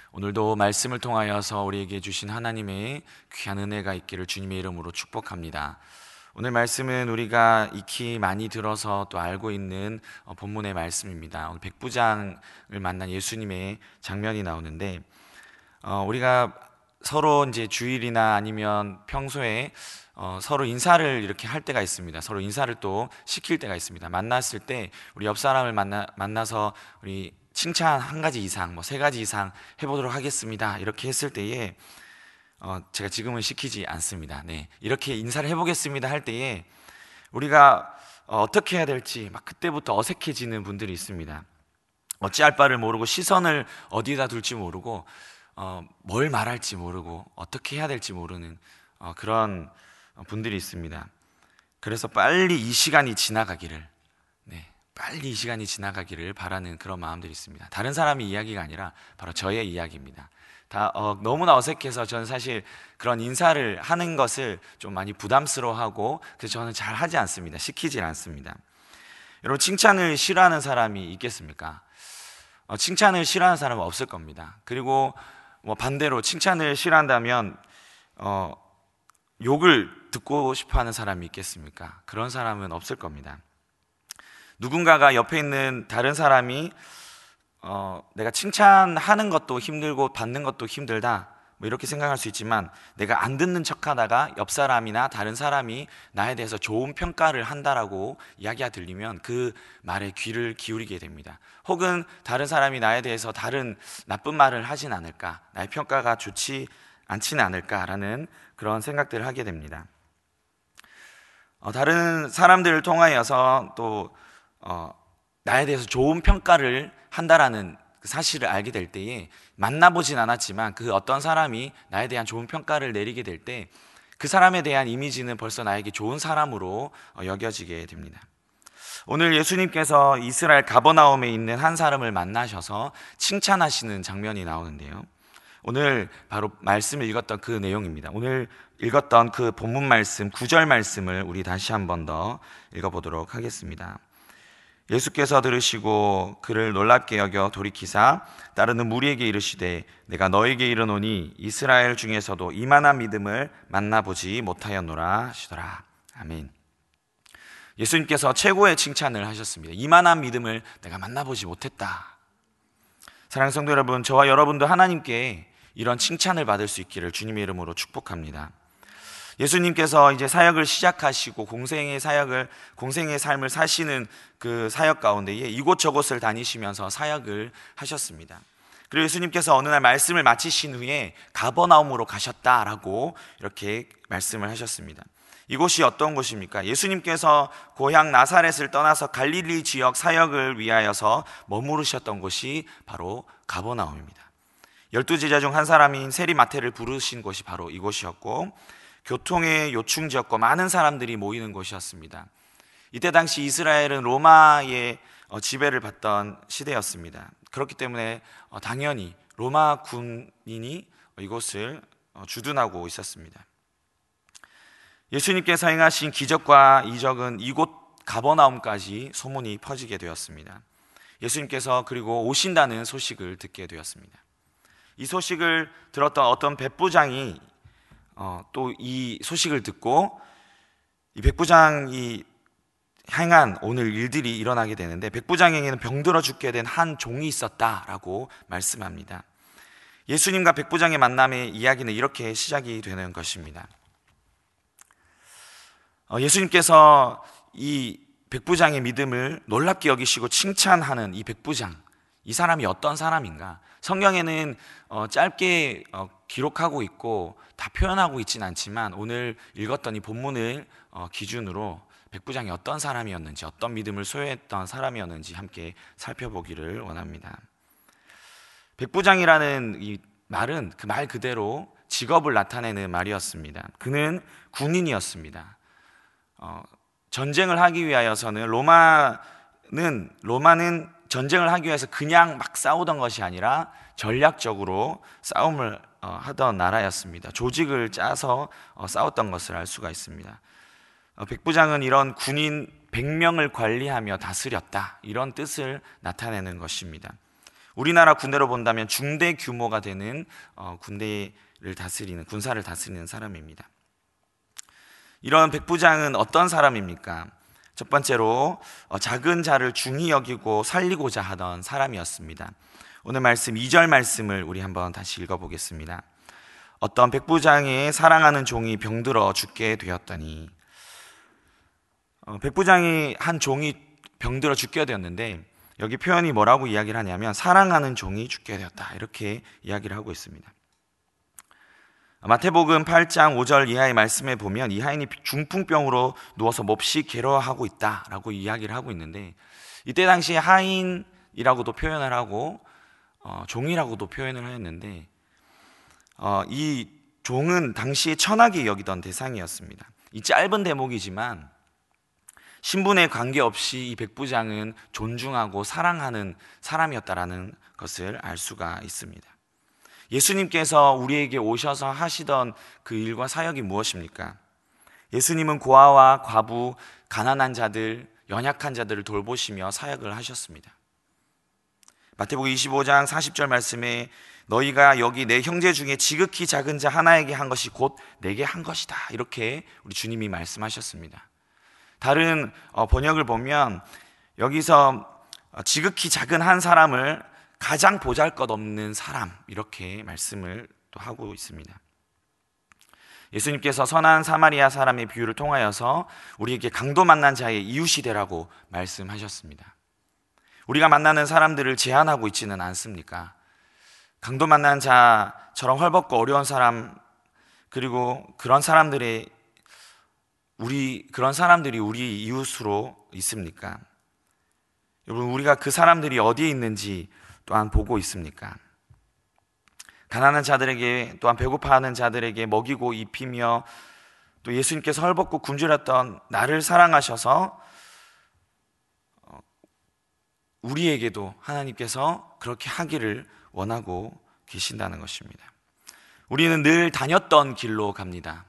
오늘도 말씀을 통하여서 우리에게 주신 하나님의 귀한 은혜가 있기를 주님의 이름으로 축복합니다. 오늘 말씀은 우리가 익히 많이 들어서 또 알고 있는 본문의 말씀입니다. 오늘 백부장을 만난 예수님의 장면이 나오는데 우리가 서로 이제 주일이나 아니면 평소에 서로 인사를 이렇게 할 때가 있습니다. 서로 인사를 또 시킬 때가 있습니다. 만났을 때 우리 옆 사람을 만나서 우리 칭찬 한 가지 이상, 뭐 세 가지 이상 해보도록 하겠습니다. 이렇게 했을 때에 제가 지금은 시키지 않습니다. 네, 이렇게 인사를 해보겠습니다 할 때에 우리가 어떻게 해야 될지 막 그때부터 어색해지는 분들이 있습니다. 어찌할 바를 모르고 시선을 어디다 둘지 모르고 뭘 말할지 모르고 어떻게 해야 될지 모르는 그런 분들이 있습니다. 그래서 빨리 이 시간이 지나가기를 빨리 이 시간이 지나가기를 바라는 그런 마음들이 있습니다. 다른 사람의 이야기가 아니라 바로 저의 이야기입니다. 너무나 어색해서 저는 사실 그런 인사를 하는 것을 좀 많이 부담스러워하고 그래서 저는 잘 하지 않습니다. 시키질 않습니다. 여러분, 칭찬을 싫어하는 사람이 있겠습니까? 칭찬을 싫어하는 사람은 없을 겁니다. 그리고 반대로 칭찬을 싫어한다면 욕을 듣고 싶어하는 사람이 있겠습니까? 그런 사람은 없을 겁니다. 누군가가 옆에 있는 다른 사람이 내가 칭찬하는 것도 힘들고 받는 것도 힘들다 이렇게 생각할 수 있지만, 내가 안 듣는 척하다가 옆 사람이나 다른 사람이 나에 대해서 좋은 평가를 한다라고 이야기가 들리면 그 말에 귀를 기울이게 됩니다. 혹은 다른 사람이 나에 대해서 다른 나쁜 말을 하진 않을까, 나의 평가가 좋지 않지는 않을까라는 그런 생각들을 하게 됩니다. 다른 사람들을 통하여서 또 나에 대해서 좋은 평가를 한다라는 그 사실을 알게 될 때에, 만나보진 않았지만 그 어떤 사람이 나에 대한 좋은 평가를 내리게 될 때 그 사람에 대한 이미지는 벌써 나에게 좋은 사람으로 여겨지게 됩니다. 오늘 예수님께서 이스라엘 가버나움에 있는 한 사람을 만나셔서 칭찬하시는 장면이 나오는데요, 오늘 바로 말씀을 읽었던 그 내용입니다. 오늘 읽었던 그 본문 말씀 9절 말씀을 우리 다시 한 번 더 읽어보도록 하겠습니다. 예수께서 들으시고 그를 놀랍게 여겨 돌이키사 따르는 무리에게 이르시되, 내가 너에게 이르노니 이스라엘 중에서도 이만한 믿음을 만나보지 못하였노라 하시더라. 아멘. 예수님께서 최고의 칭찬을 하셨습니다. 이만한 믿음을 내가 만나보지 못했다. 사랑하는 성도 여러분, 저와 여러분도 하나님께 이런 칭찬을 받을 수 있기를 주님의 이름으로 축복합니다. 예수님께서 이제 사역을 시작하시고 공생의 삶을 사시는 그 사역 가운데에 이곳저곳을 다니시면서 사역을 하셨습니다. 그리고 예수님께서 어느 날 말씀을 마치신 후에 가버나움으로 가셨다라고 이렇게 말씀을 하셨습니다. 이곳이 어떤 곳입니까? 예수님께서 고향 나사렛을 떠나서 갈릴리 지역 사역을 위하여서 머무르셨던 곳이 바로 가버나움입니다. 12제자 중 한 사람인 세리마태를 부르신 곳이 바로 이곳이었고, 교통의 요충지였고 많은 사람들이 모이는 곳이었습니다. 이때 당시 이스라엘은 로마의 지배를 받던 시대였습니다. 그렇기 때문에 당연히 로마 군인이 이곳을 주둔하고 있었습니다. 예수님께서 행하신 기적과 이적은 이곳 가버나움까지 소문이 퍼지게 되었습니다. 예수님께서 그리고 오신다는 소식을 듣게 되었습니다. 이 소식을 들었던 어떤 백부장이 또 이 소식을 듣고 이 백부장이 행한 오늘 일들이 일어나게 되는데, 백부장에게는 병들어 죽게 된 한 종이 있었다라고 말씀합니다. 예수님과 백부장의 만남의 이야기는 이렇게 시작이 되는 것입니다. 예수님께서 이 백부장의 믿음을 놀랍게 여기시고 칭찬하는 이 백부장, 이 사람이 어떤 사람인가? 성경에는 짧게 기록하고 있고 다 표현하고 있진 않지만, 오늘 읽었던 이 본문을 기준으로 백부장이 어떤 사람이었는지, 어떤 믿음을 소유했던 사람이었는지 함께 살펴보기를 원합니다. 백부장이라는 이 말은 그 말 그대로 직업을 나타내는 말이었습니다. 그는 군인이었습니다. 전쟁을 하기 위하여서는 로마는 전쟁을 하기 위해서 그냥 막 싸우던 것이 아니라 전략적으로 싸움을 하던 나라였습니다. 조직을 짜서 싸웠던 것을 알 수가 있습니다. 백부장은 이런 군인 100명을 관리하며 다스렸다, 이런 뜻을 나타내는 것입니다. 우리나라 군대로 본다면 중대 규모가 되는 군사를 다스리는 사람입니다. 이런 백부장은 어떤 사람입니까? 첫 번째로 작은 자를 중히 여기고 살리고자 하던 사람이었습니다. 오늘 말씀 2절 말씀을 우리 한번 다시 읽어보겠습니다. 어떤 백부장의 사랑하는 종이 병들어 죽게 되었더니, 백부장이 한 종이 병들어 죽게 되었는데 여기 표현이 뭐라고 이야기를 하냐면 사랑하는 종이 죽게 되었다, 이렇게 이야기를 하고 있습니다. 마태복음 8장 5절 이하의 말씀에 보면 이 하인이 중풍병으로 누워서 몹시 괴로워하고 있다라고 이야기를 하고 있는데, 이때 당시에 하인이라고도 표현을 하고 종이라고도 표현을 했는데, 이 종은 당시에 천하게 여기던 대상이었습니다. 이 짧은 대목이지만 신분에 관계없이 이 백부장은 존중하고 사랑하는 사람이었다라는 것을 알 수가 있습니다. 예수님께서 우리에게 오셔서 하시던 그 일과 사역이 무엇입니까? 예수님은 고아와 과부, 가난한 자들, 연약한 자들을 돌보시며 사역을 하셨습니다. 마태복음 25장 40절 말씀에 너희가 여기 내 형제 중에 지극히 작은 자 하나에게 한 것이 곧 내게 한 것이다, 이렇게 우리 주님이 말씀하셨습니다. 다른 번역을 보면 여기서 지극히 작은 한 사람을 가장 보잘것없는 사람, 이렇게 말씀을 또 하고 있습니다. 예수님께서 선한 사마리아 사람의 비유를 통하여서 우리에게 강도 만난 자의 이웃이 되라고 말씀하셨습니다. 우리가 만나는 사람들을 제한하고 있지는 않습니까? 강도 만난 자처럼 헐벗고 어려운 사람, 그리고 그런 사람들이 우리 이웃으로 있습니까? 여러분, 우리가 그 사람들이 어디에 있는지 또한 보고 있습니까? 가난한 자들에게, 또한 배고파하는 자들에게 먹이고 입히며, 또 예수님께서 헐벗고 굶주렸던 나를 사랑하셔서 우리에게도 하나님께서 그렇게 하기를 원하고 계신다는 것입니다. 우리는 늘 다녔던 길로 갑니다.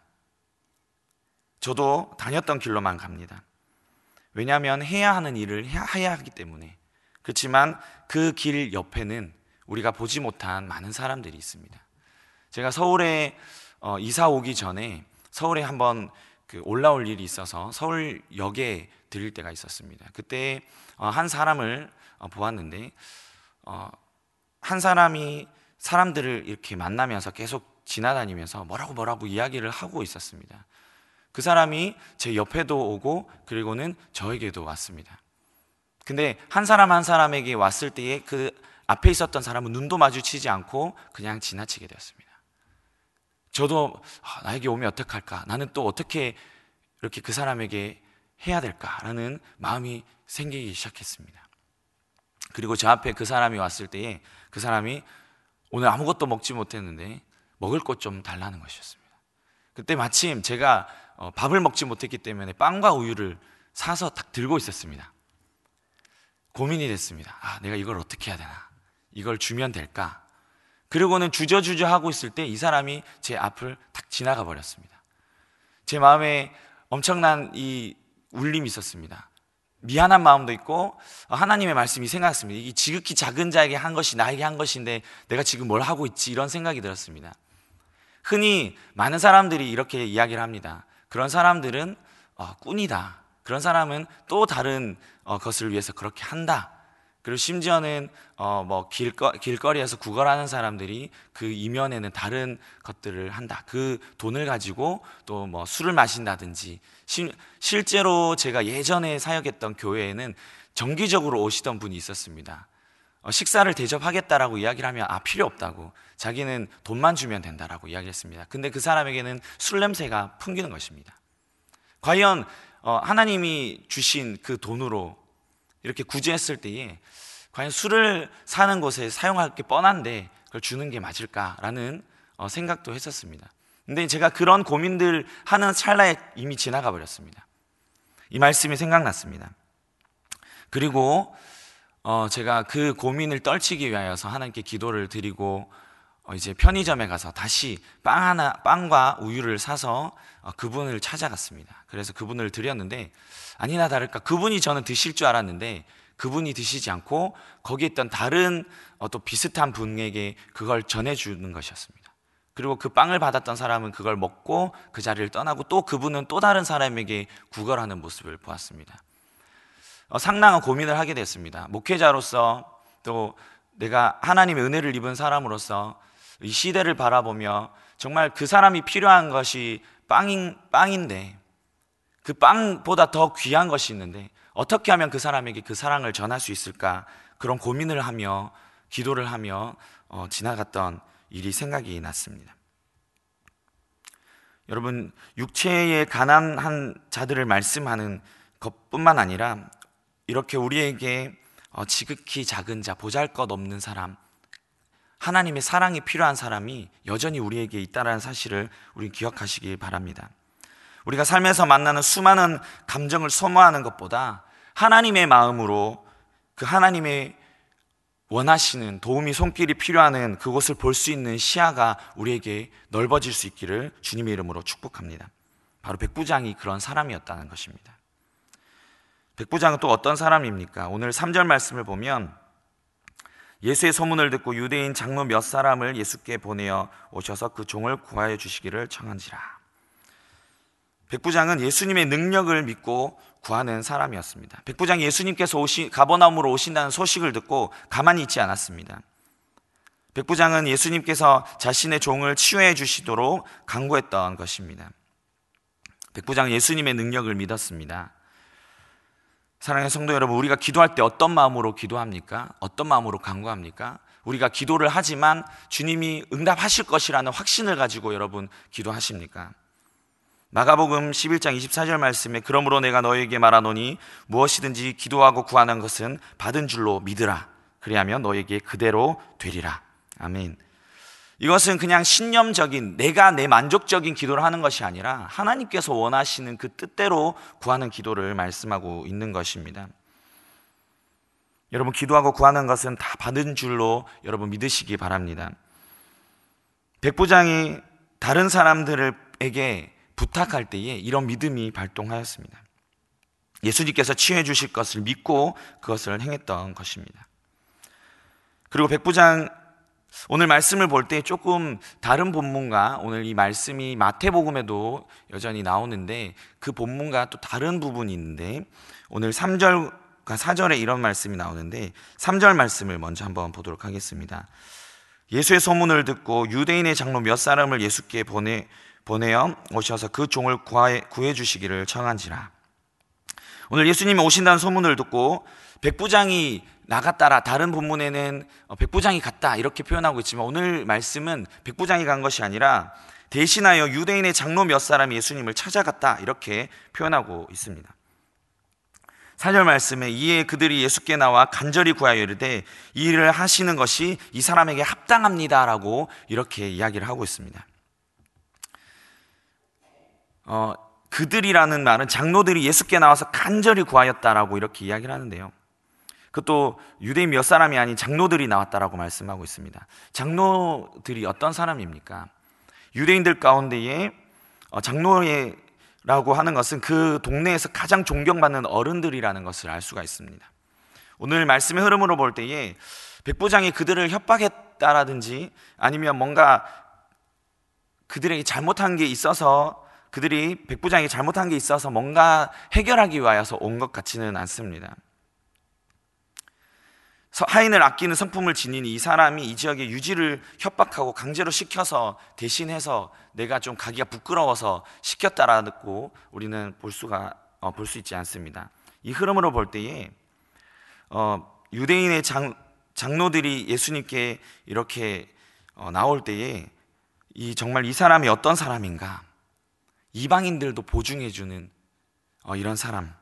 저도 다녔던 길로만 갑니다. 왜냐하면 해야 하는 일을 해야 하기 때문에. 그렇지만 그 길 옆에는 우리가 보지 못한 많은 사람들이 있습니다. 제가 서울에 이사 오기 전에 서울에 한번 올라올 일이 있어서 서울역에 들릴 때가 있었습니다. 그때 한 사람을 보았는데, 한 사람이 사람들을 이렇게 만나면서 계속 지나다니면서 뭐라고 이야기를 하고 있었습니다. 그 사람이 제 옆에도 오고 그리고는 저에게도 왔습니다. 근데 한 사람 한 사람에게 왔을 때에 그 앞에 있었던 사람은 눈도 마주치지 않고 그냥 지나치게 되었습니다. 저도 나에게 오면 어떡할까? 나는 또 어떻게 이렇게 그 사람에게 해야 될까라는 마음이 생기기 시작했습니다. 그리고 저 앞에 그 사람이 왔을 때에 그 사람이 오늘 아무것도 먹지 못했는데 먹을 것 좀 달라는 것이었습니다. 그때 마침 제가 밥을 먹지 못했기 때문에 빵과 우유를 사서 딱 들고 있었습니다. 고민이 됐습니다. 내가 이걸 어떻게 해야 되나? 이걸 주면 될까? 그리고는 주저주저 하고 있을 때 이 사람이 제 앞을 탁 지나가 버렸습니다. 제 마음에 엄청난 이 울림이 있었습니다. 미안한 마음도 있고 하나님의 말씀이 생각났습니다. 이게 지극히 작은 자에게 한 것이 나에게 한 것인데 내가 지금 뭘 하고 있지? 이런 생각이 들었습니다. 흔히 많은 사람들이 이렇게 이야기를 합니다. 그런 사람들은 꾼이다. 그런 사람은 또 다른 것을 위해서 그렇게 한다. 그리고 심지어는 길거리에서 구걸하는 사람들이 그 이면에는 다른 것들을 한다. 그 돈을 가지고 또 술을 마신다든지, 실제로 제가 예전에 사역했던 교회에는 정기적으로 오시던 분이 있었습니다. 식사를 대접하겠다라고 이야기를 하면 필요 없다고, 자기는 돈만 주면 된다라고 이야기했습니다. 근데 그 사람에게는 술 냄새가 풍기는 것입니다. 과연 하나님이 주신 그 돈으로 이렇게 구제했을 때에 과연 술을 사는 곳에 사용할 게 뻔한데 그걸 주는 게 맞을까라는 생각도 했었습니다. 근데 제가 그런 고민들 하는 찰나에 이미 지나가 버렸습니다. 이 말씀이 생각났습니다. 그리고 제가 그 고민을 떨치기 위하여서 하나님께 기도를 드리고 이제 편의점에 가서 다시 빵과 우유를 사서 그분을 찾아갔습니다. 그래서 그분을 드렸는데 아니나 다를까 그분이 저는 드실 줄 알았는데 그분이 드시지 않고 거기에 있던 다른 또 비슷한 분에게 그걸 전해주는 것이었습니다. 그리고 그 빵을 받았던 사람은 그걸 먹고 그 자리를 떠나고 또 그분은 또 다른 사람에게 구걸하는 모습을 보았습니다. 상당한 고민을 하게 됐습니다. 목회자로서 또 내가 하나님의 은혜를 입은 사람으로서 이 시대를 바라보며 정말 그 사람이 필요한 것이 빵인데 그 빵보다 더 귀한 것이 있는데 어떻게 하면 그 사람에게 그 사랑을 전할 수 있을까, 그런 고민을 하며 기도를 하며 지나갔던 일이 생각이 났습니다. 여러분, 육체의 가난한 자들을 말씀하는 것뿐만 아니라 이렇게 우리에게 지극히 작은 자, 보잘것없는 사람, 하나님의 사랑이 필요한 사람이 여전히 우리에게 있다는 사실을 우리 기억하시기 바랍니다. 우리가 삶에서 만나는 수많은 감정을 소모하는 것보다 하나님의 마음으로 그 하나님의 원하시는 도움이 손길이 필요한 그곳을 볼 수 있는 시야가 우리에게 넓어질 수 있기를 주님의 이름으로 축복합니다. 바로 백부장이 그런 사람이었다는 것입니다. 백부장은 또 어떤 사람입니까? 오늘 3절 말씀을 보면 예수의 소문을 듣고 유대인 장로 몇 사람을 예수께 보내어 오셔서 그 종을 구하여 주시기를 청한지라. 백부장은 예수님의 능력을 믿고 구하는 사람이었습니다. 백부장이 예수님께서 가버나움으로 오신다는 소식을 듣고 가만히 있지 않았습니다. 백부장은 예수님께서 자신의 종을 치유해 주시도록 간구했던 것입니다. 백부장은 예수님의 능력을 믿었습니다. 사랑하는 성도 여러분, 우리가 기도할 때 어떤 마음으로 기도합니까? 어떤 마음으로 간구합니까? 우리가 기도를 하지만 주님이 응답하실 것이라는 확신을 가지고 여러분 기도하십니까? 마가복음 11장 24절 말씀에 그러므로 내가 너에게 말하노니 무엇이든지 기도하고 구하는 것은 받은 줄로 믿으라. 그리하면 너에게 그대로 되리라. 아멘. 이것은 그냥 신념적인 내가 내 만족적인 기도를 하는 것이 아니라 하나님께서 원하시는 그 뜻대로 구하는 기도를 말씀하고 있는 것입니다. 여러분, 기도하고 구하는 것은 다 받은 줄로 여러분 믿으시기 바랍니다. 백부장이 다른 사람들에게 부탁할 때에 이런 믿음이 발동하였습니다. 예수님께서 치유해 주실 것을 믿고 그것을 행했던 것입니다. 그리고 백부장, 오늘 말씀을 볼 때 조금 다른 본문과 오늘 이 말씀이 마태복음에도 여전히 나오는데 그 본문과 또 다른 부분이 있는데 오늘 3절과 4절에 이런 말씀이 나오는데 3절 말씀을 먼저 한번 보도록 하겠습니다. 예수의 소문을 듣고 유대인의 장로 몇 사람을 예수께 보내어 오셔서 그 종을 구해 주시기를 청한지라. 오늘 예수님이 오신다는 소문을 듣고 백부장이 나갔다라, 다른 본문에는 백부장이 갔다 이렇게 표현하고 있지만 오늘 말씀은 백부장이 간 것이 아니라 대신하여 유대인의 장로 몇 사람이 예수님을 찾아갔다 이렇게 표현하고 있습니다. 4절 말씀에 이에 그들이 예수께 나와 간절히 구하여 이르되 이 일을 하시는 것이 이 사람에게 합당합니다라고 이렇게 이야기를 하고 있습니다. 그들이라는 말은 장로들이 예수께 나와서 간절히 구하였다라고 이렇게 이야기를 하는데요, 그것도 유대인 몇 사람이 아닌 장로들이 나왔다라고 말씀하고 있습니다. 장로들이 어떤 사람입니까? 유대인들 가운데에 장로라고 하는 것은 그 동네에서 가장 존경받는 어른들이라는 것을 알 수가 있습니다. 오늘 말씀의 흐름으로 볼 때에 백부장이 그들을 협박했다라든지 아니면 뭔가 그들에게 잘못한 게 있어서 백부장이 잘못한 게 있어서 뭔가 해결하기 위하여서 온 것 같지는 않습니다. 하인을 아끼는 성품을 지닌 이 사람이 이 지역의 유지를 협박하고 강제로 시켜서 대신해서 내가 좀 가기가 부끄러워서 시켰다라고 우리는 볼 수 있지 않습니다. 이 흐름으로 볼 때에 유대인의 장로들이 예수님께 이렇게 나올 때에 정말 이 사람이 어떤 사람인가, 이방인들도 보증해주는 이런 사람.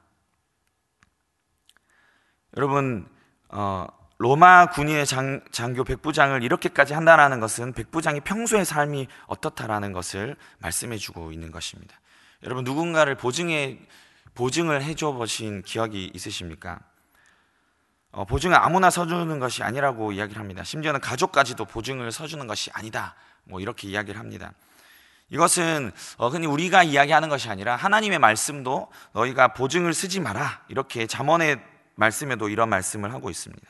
여러분, 로마 군인의 장교 백부장을 이렇게까지 한다는 것은 백부장이 평소의 삶이 어떻다라는 것을 말씀해주고 있는 것입니다. 여러분, 누군가를 보증을 해줘 보신 기억이 있으십니까? 보증을 아무나 서주는 것이 아니라고 이야기를 합니다. 심지어는 가족까지도 보증을 서주는 것이 아니다, 이렇게 이야기를 합니다. 이것은 흔히 우리가 이야기하는 것이 아니라 하나님의 말씀도 너희가 보증을 쓰지 마라 이렇게 잠언에 말씀에도 이런 말씀을 하고 있습니다.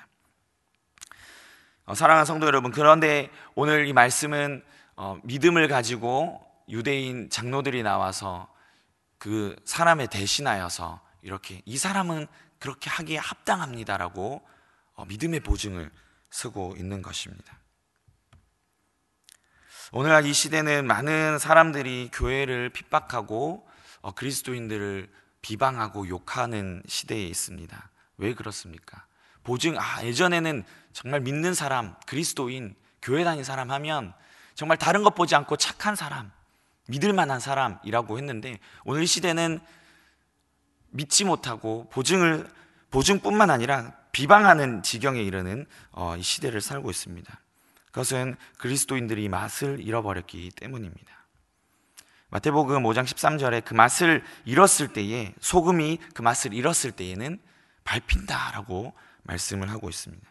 사랑하는 성도 여러분, 그런데 오늘 이 말씀은 믿음을 가지고 유대인 장로들이 나와서 그 사람에 대신하여서 이렇게 이 사람은 그렇게 하기에 합당합니다라고 믿음의 보증을 쓰고 있는 것입니다. 오늘날 이 시대는 많은 사람들이 교회를 핍박하고 그리스도인들을 비방하고 욕하는 시대에 있습니다. 왜 그렇습니까? 예전에는 정말 믿는 사람, 그리스도인, 교회 다닌 사람 하면 정말 다른 것 보지 않고 착한 사람, 믿을 만한 사람이라고 했는데, 오늘 이 시대는 믿지 못하고 보증뿐만 아니라 비방하는 지경에 이르는 이 시대를 살고 있습니다. 그것은 그리스도인들이 이 맛을 잃어버렸기 때문입니다. 마태복음 5장 13절에 그 맛을 잃었을 때에, 소금이 그 맛을 잃었을 때에는 밟힌다라고 말씀을 하고 있습니다.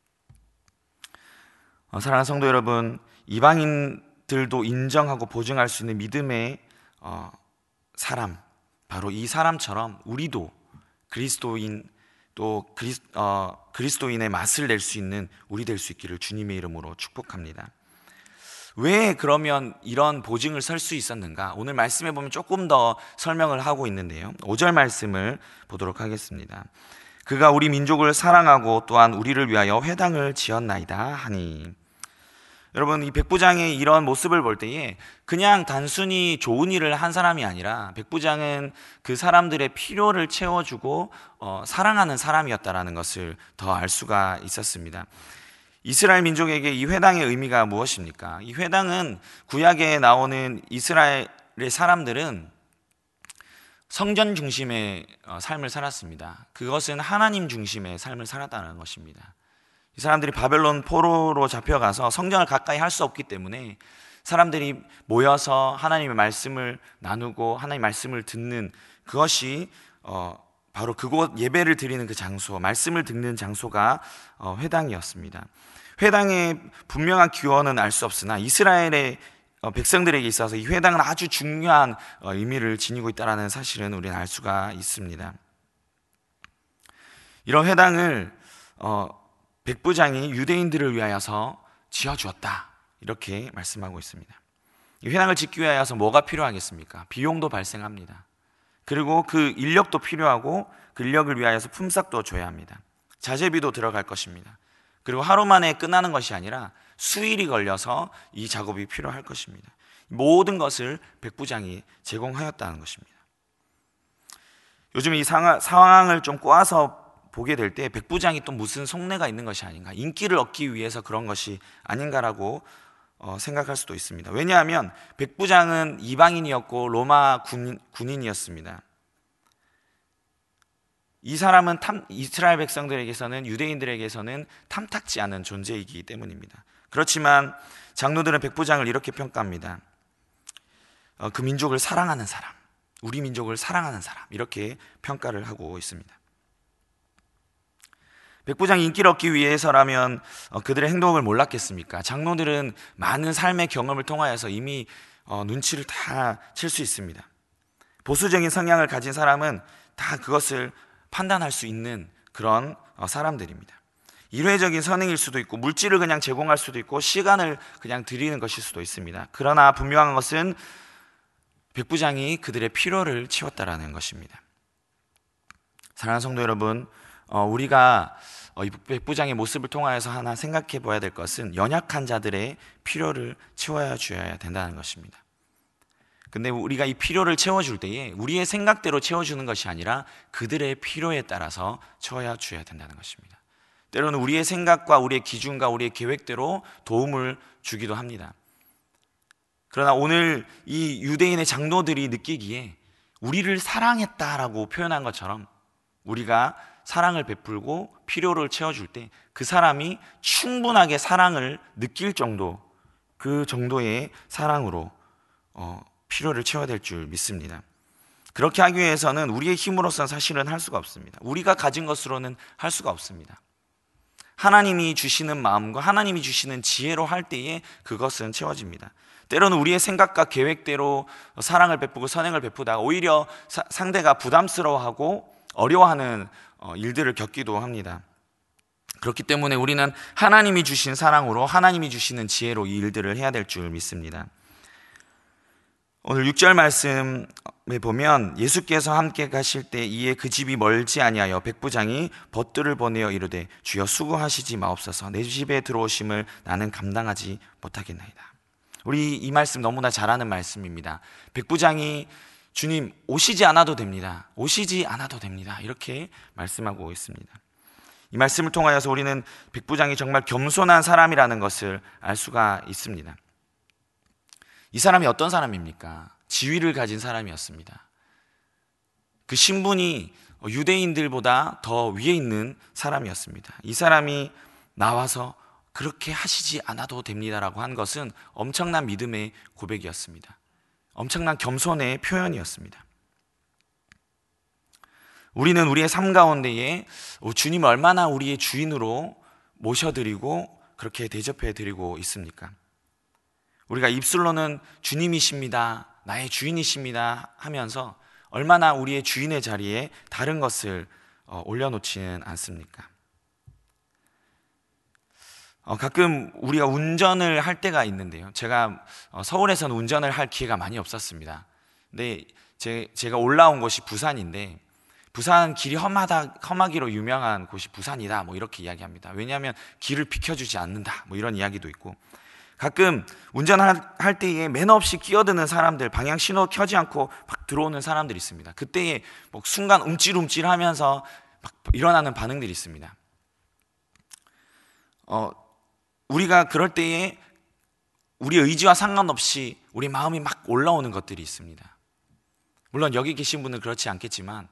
사랑하는 성도 여러분, 이방인들도 인정하고 보증할 수 있는 믿음의 사람, 바로 이 사람처럼 우리도 그리스도인, 또 그리스도인의 맛을 낼 수 있는 우리 될 수 있기를 주님의 이름으로 축복합니다. 왜 그러면 이런 보증을 설 수 있었는가? 오늘 말씀에 보면 조금 더 설명을 하고 있는데요, 5절 말씀을 보도록 하겠습니다. 그가 우리 민족을 사랑하고 또한 우리를 위하여 회당을 지었나이다 하니. 여러분, 이 백부장의 이런 모습을 볼 때에 그냥 단순히 좋은 일을 한 사람이 아니라 백부장은 그 사람들의 필요를 채워주고 사랑하는 사람이었다라는 것을 더 알 수가 있었습니다. 이스라엘 민족에게 이 회당의 의미가 무엇입니까? 이 회당은 구약에 나오는 이스라엘의 사람들은 성전 중심의 삶을 살았습니다. 그것은 하나님 중심의 삶을 살았다는 것입니다. 이 사람들이 바벨론 포로로 잡혀가서 성전을 가까이 할 수 없기 때문에 사람들이 모여서 하나님의 말씀을 나누고 하나님의 말씀을 듣는 그것이 바로 그곳, 예배를 드리는 그 장소, 말씀을 듣는 장소가 회당이었습니다. 회당의 분명한 기원은 알 수 없으나 이스라엘의 백성들에게 있어서 이 회당은 아주 중요한 의미를 지니고 있다는 사실은 우리는 알 수가 있습니다. 이런 회당을 백부장이 유대인들을 위하여서 지어주었다, 이렇게 말씀하고 있습니다. 이 회당을 짓기 위하여서 뭐가 필요하겠습니까? 비용도 발생합니다. 그리고 그 인력도 필요하고 그 인력을 위하여서 품삯도 줘야 합니다. 자재비도 들어갈 것입니다. 그리고 하루 만에 끝나는 것이 아니라 수일이 걸려서 이 작업이 필요할 것입니다. 모든 것을 백부장이 제공하였다는 것입니다. 요즘 이 상황을 좀 꼬아서 보게 될 때 백부장이 또 무슨 속내가 있는 것이 아닌가, 인기를 얻기 위해서 그런 것이 아닌가라고 생각할 수도 있습니다. 왜냐하면 백부장은 이방인이었고 로마 군인이었습니다. 이 사람은 이스라엘 백성들에게서는, 유대인들에게서는 탐탁지 않은 존재이기 때문입니다. 그렇지만 장로들은 백부장을 이렇게 평가합니다. 그 민족을 사랑하는 사람, 우리 민족을 사랑하는 사람, 이렇게 평가를 하고 있습니다. 백부장이 인기를 얻기 위해서라면 그들의 행동을 몰랐겠습니까? 장로들은 많은 삶의 경험을 통하여서 이미 눈치를 다 챌 수 있습니다. 보수적인 성향을 가진 사람은 다 그것을 판단할 수 있는 그런 사람들입니다. 일회적인 선행일 수도 있고, 물질을 그냥 제공할 수도 있고, 시간을 그냥 드리는 것일 수도 있습니다. 그러나 분명한 것은 백부장이 그들의 필요를 채웠다라는 것입니다. 사랑하는 성도 여러분, 우리가 이 백부장의 모습을 통하여서 하나 생각해 봐야 될 것은 연약한 자들의 필요를 채워야 줘야 된다는 것입니다. 근데 우리가 이 필요를 채워줄 때에 우리의 생각대로 채워주는 것이 아니라 그들의 필요에 따라서 채워야 줘야 된다는 것입니다. 때로는 우리의 생각과 우리의 기준과 우리의 계획대로 도움을 주기도 합니다. 그러나 오늘 이 유대인의 장로들이 느끼기에 우리를 사랑했다라고 표현한 것처럼 우리가 사랑을 베풀고 필요를 채워줄 때 그 사람이 충분하게 사랑을 느낄 정도, 그 정도의 사랑으로 필요를 채워야 될 줄 믿습니다. 그렇게 하기 위해서는 우리의 힘으로서는 사실은 할 수가 없습니다. 우리가 가진 것으로는 할 수가 없습니다. 하나님이 주시는 마음과 하나님이 주시는 지혜로 할 때에 그것은 채워집니다. 때로는 우리의 생각과 계획대로 사랑을 베푸고 선행을 베푸다가 오히려 상대가 부담스러워하고 어려워하는 일들을 겪기도 합니다. 그렇기 때문에 우리는 하나님이 주신 사랑으로, 하나님이 주시는 지혜로 이 일들을 해야 될 줄 믿습니다. 오늘 6절 말씀에 보면 예수께서 함께 가실 때 이에 그 집이 멀지 아니하여 백부장이 벗들을 보내어 이르되 주여 수고하시지 마옵소서, 내 집에 들어오심을 나는 감당하지 못하겠나이다. 우리 이 말씀 너무나 잘 아는 말씀입니다. 백부장이 주님 오시지 않아도 됩니다, 오시지 않아도 됩니다, 이렇게 말씀하고 있습니다. 이 말씀을 통하여서 우리는 백부장이 정말 겸손한 사람이라는 것을 알 수가 있습니다. 이 사람이 어떤 사람입니까? 지위를 가진 사람이었습니다. 그 신분이 유대인들보다 더 위에 있는 사람이었습니다. 이 사람이 나와서 그렇게 하시지 않아도 됩니다라고 한 것은 엄청난 믿음의 고백이었습니다. 엄청난 겸손의 표현이었습니다. 우리는 우리의 삶 가운데에 주님을 얼마나 우리의 주인으로 모셔드리고 그렇게 대접해드리고 있습니까? 우리가 입술로는 주님이십니다, 나의 주인이십니다 하면서 얼마나 우리의 주인의 자리에 다른 것을 올려놓지는 않습니까? 가끔 우리가 운전을 할 때가 있는데요, 제가 서울에서는 운전을 할 기회가 많이 없었습니다. 근데 제가 올라온 곳이 부산인데, 부산 길이 험하기로 유명한 곳이 부산이다 뭐 이렇게 이야기합니다. 왜냐하면 길을 비켜주지 않는다 뭐 이런 이야기도 있고, 가끔 운전할 때에 매너 없이 끼어드는 사람들, 방향 신호 켜지 않고 막 들어오는 사람들이 있습니다. 그때에 뭐 순간 움찔움찔하면서 막 일어나는 반응들이 있습니다. 우리가 그럴 때에 우리 의지와 상관없이 우리 마음이 막 올라오는 것들이 있습니다. 물론 여기 계신 분은 그렇지 않겠지만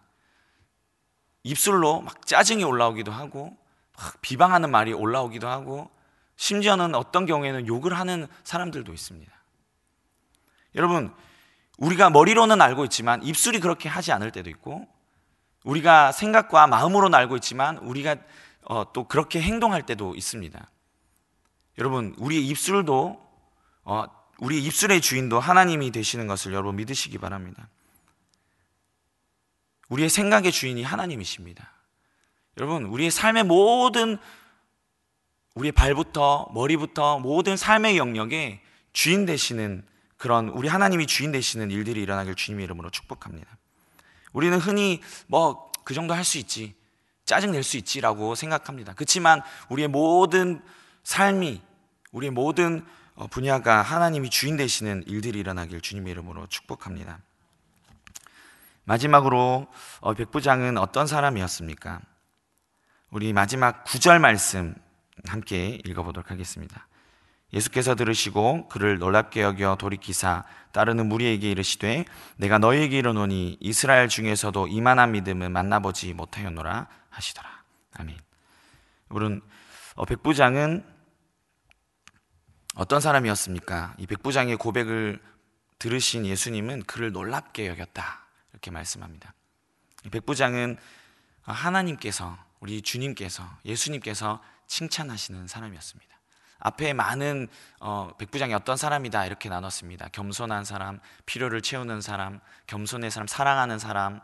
입술로 막 짜증이 올라오기도 하고 막 비방하는 말이 올라오기도 하고, 심지어는 어떤 경우에는 욕을 하는 사람들도 있습니다. 여러분, 우리가 머리로는 알고 있지만 입술이 그렇게 하지 않을 때도 있고, 우리가 생각과 마음으로는 알고 있지만 우리가 또 그렇게 행동할 때도 있습니다. 여러분, 우리의 입술도 우리 입술의 주인도 하나님이 되시는 것을 여러분 믿으시기 바랍니다. 우리의 생각의 주인이 하나님이십니다. 여러분, 우리의 삶의 모든, 우리의 발부터 머리부터 모든 삶의 영역에 주인 되시는 그런, 우리 하나님이 주인 되시는 일들이 일어나길 주님의 이름으로 축복합니다. 우리는 흔히 뭐 그 정도 할 수 있지, 짜증 낼 수 있지라고 생각합니다. 그렇지만 우리의 모든 삶이, 우리의 모든 분야가 하나님이 주인 되시는 일들이 일어나길 주님의 이름으로 축복합니다. 마지막으로 백부장은 어떤 사람이었습니까? 우리 마지막 9절 말씀 함께 읽어보도록 하겠습니다. 예수께서 들으시고 그를 놀랍게 여겨 돌이키사 따르는 무리에게 이르시되 내가 너희에게 이르노니 이스라엘 중에서도 이만한 믿음은 만나보지 못하였노라 하시더라. 아멘. 여러분, 백부장은 어떤 사람이었습니까? 이 백부장의 고백을 들으신 예수님은 그를 놀랍게 여겼다 이렇게 말씀합니다. 이 백부장은 하나님께서, 우리 주님께서, 예수님께서 칭찬하시는 사람이었습니다. 앞에 많은 백부장이 어떤 사람이다 이렇게 나눴습니다. 겸손한 사람, 필요를 채우는 사람, 겸손의 사람, 사랑하는 사람,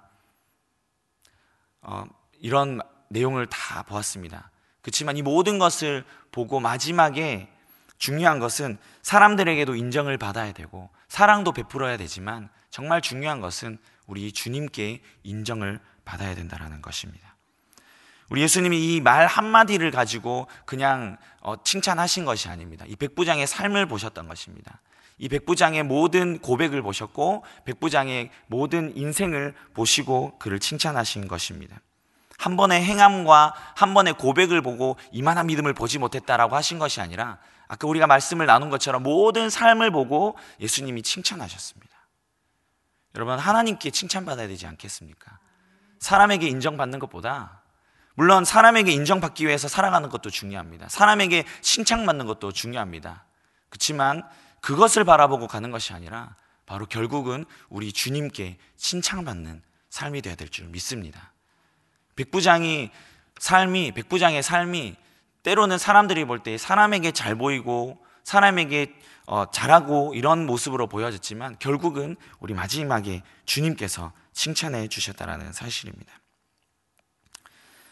이런 내용을 다 보았습니다. 그렇지만 이 모든 것을 보고 마지막에 중요한 것은 사람들에게도 인정을 받아야 되고 사랑도 베풀어야 되지만 정말 중요한 것은 우리 주님께 인정을 받아야 된다는 것입니다. 우리 예수님이 이 말 한마디를 가지고 그냥 칭찬하신 것이 아닙니다. 이 백부장의 삶을 보셨던 것입니다. 이 백부장의 모든 고백을 보셨고 백부장의 모든 인생을 보시고 그를 칭찬하신 것입니다. 한 번의 행함과 한 번의 고백을 보고 이만한 믿음을 보지 못했다라고 하신 것이 아니라 아까 우리가 말씀을 나눈 것처럼 모든 삶을 보고 예수님이 칭찬하셨습니다. 여러분, 하나님께 칭찬받아야 되지 않겠습니까? 사람에게 인정받는 것보다, 물론 사람에게 인정받기 위해서 살아가는 것도 중요합니다. 사람에게 칭찬받는 것도 중요합니다. 그렇지만 그것을 바라보고 가는 것이 아니라 바로 결국은 우리 주님께 칭찬받는 삶이 되어야 될 줄 믿습니다. 백부장의 삶이 때로는 사람들이 볼 때 사람에게 잘 보이고 사람에게 잘하고 이런 모습으로 보여졌지만 결국은 우리 마지막에 주님께서 칭찬해 주셨다는 사실입니다.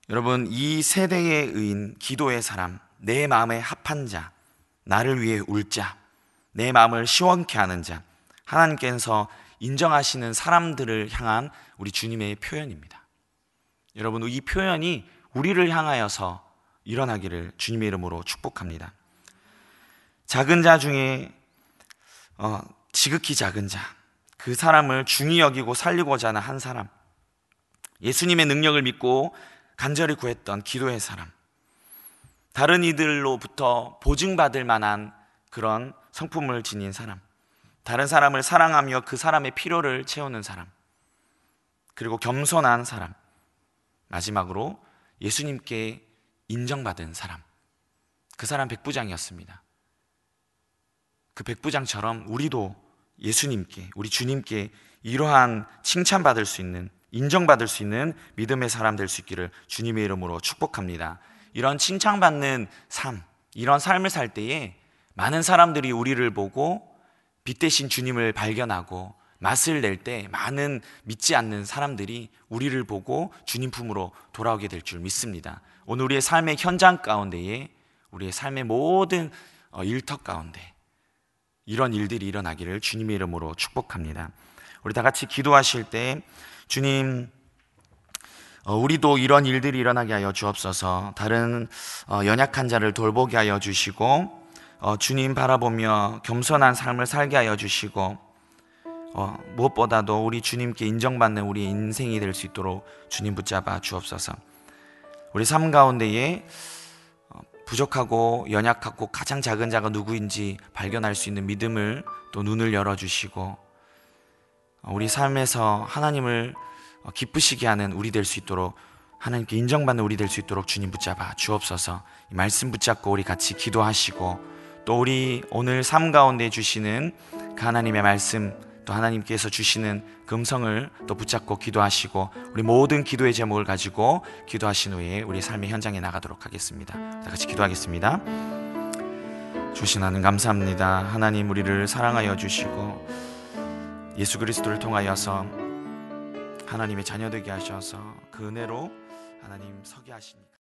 여러분, 이 세대의 의인, 기도의 사람, 내 마음에 합한 자, 나를 위해 울 자, 내 마음을 시원케 하는 자, 하나님께서 인정하시는 사람들을 향한 우리 주님의 표현입니다. 여러분, 이 표현이 우리를 향하여서 일어나기를 주님의 이름으로 축복합니다. 작은 자 중에 지극히 작은 자, 그 사람을 중히 여기고 살리고자 하는 한 사람, 예수님의 능력을 믿고 간절히 구했던 기도의 사람, 다른 이들로부터 보증받을 만한 그런 성품을 지닌 사람, 다른 사람을 사랑하며 그 사람의 필요를 채우는 사람, 그리고 겸손한 사람, 마지막으로 예수님께 인정받은 사람, 그 사람 백부장이었습니다. 그 백부장처럼 우리도 예수님께, 우리 주님께 이러한 칭찬받을 수 있는, 인정받을 수 있는 믿음의 사람 될 수 있기를 주님의 이름으로 축복합니다. 이런 칭찬받는 삶, 이런 삶을 살 때에 많은 사람들이 우리를 보고 빛 대신 주님을 발견하고 맛을 낼 때 많은 믿지 않는 사람들이 우리를 보고 주님 품으로 돌아오게 될 줄 믿습니다. 오늘 우리의 삶의 현장 가운데에, 우리의 삶의 모든 일터 가운데 이런 일들이 일어나기를 주님의 이름으로 축복합니다. 우리 다 같이 기도하실 때, 주님, 우리도 이런 일들이 일어나게 하여 주옵소서. 다른 연약한 자를 돌보게 하여 주시고, 주님 바라보며 겸손한 삶을 살게 하여 주시고, 무엇보다도 우리 주님께 인정받는 우리 인생이 될 수 있도록 주님 붙잡아 주옵소서. 우리 삶 가운데에 부족하고 연약하고 가장 작은 자가 누구인지 발견할 수 있는 믿음을 또 눈을 열어주시고, 우리 삶에서 하나님을 기쁘시게 하는 우리 될 수 있도록, 하나님께 인정받는 우리 될 수 있도록 주님 붙잡아 주옵소서. 이 말씀 붙잡고 우리 같이 기도하시고, 또 우리 오늘 삶 가운데 주시는 그 하나님의 말씀, 또 하나님께서 주시는 그 음성을 또 붙잡고 기도하시고, 우리 모든 기도의 제목을 가지고 기도하신 후에 우리 삶의 현장에 나가도록 하겠습니다. 다 같이 기도하겠습니다. 주신 하나님 감사합니다. 하나님, 우리를 사랑하여 주시고 예수 그리스도를 통하여서 하나님의 자녀 되게 하셔서 그 은혜로 하나님 서게 하시니